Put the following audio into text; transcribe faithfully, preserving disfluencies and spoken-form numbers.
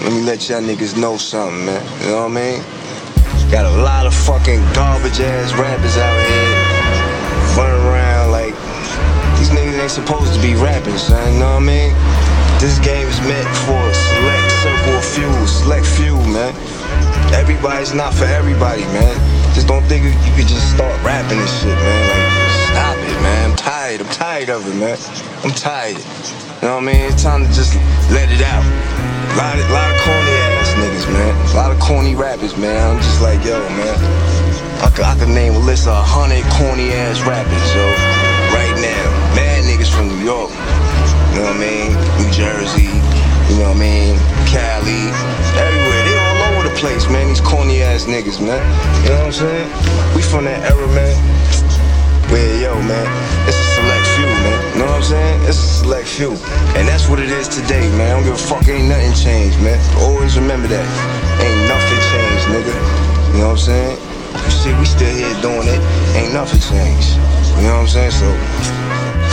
let me let y'all niggas know something, man. You know what I mean? Got a lot of fucking garbage ass rappers out here running around like these niggas ain't supposed to be rapping, son. You know what I mean? This game is meant for a select circle of few, select few, man. Everybody's not for everybody, man. Just don't think you could just start rapping and shit, man. Like, stop it, man. I'm tired. I'm tired of it, man. I'm tired. You know what I mean? It's time to just let it out. A lot of, lot of corny ass niggas, man. A lot of corny rappers, man. I'm just like, yo, man. I could, I could name a list of a hundred corny ass rappers, yo. Right now. Mad niggas from New York. You know what I mean? New Jersey. You know what I mean? Cali. Everywhere. They all over the place, man. These corny ass niggas, man. You know what I'm saying? We from that era, man. Where, yo, man, it's a select few, man. You know what I'm saying? It's a select few. And that's what it is today, man. I don't give a fuck, ain't nothing changed, man. Always remember that. Ain't nothing changed, nigga. You know what I'm saying? You see, we still here doing it. Ain't nothing changed. You know what I'm saying? So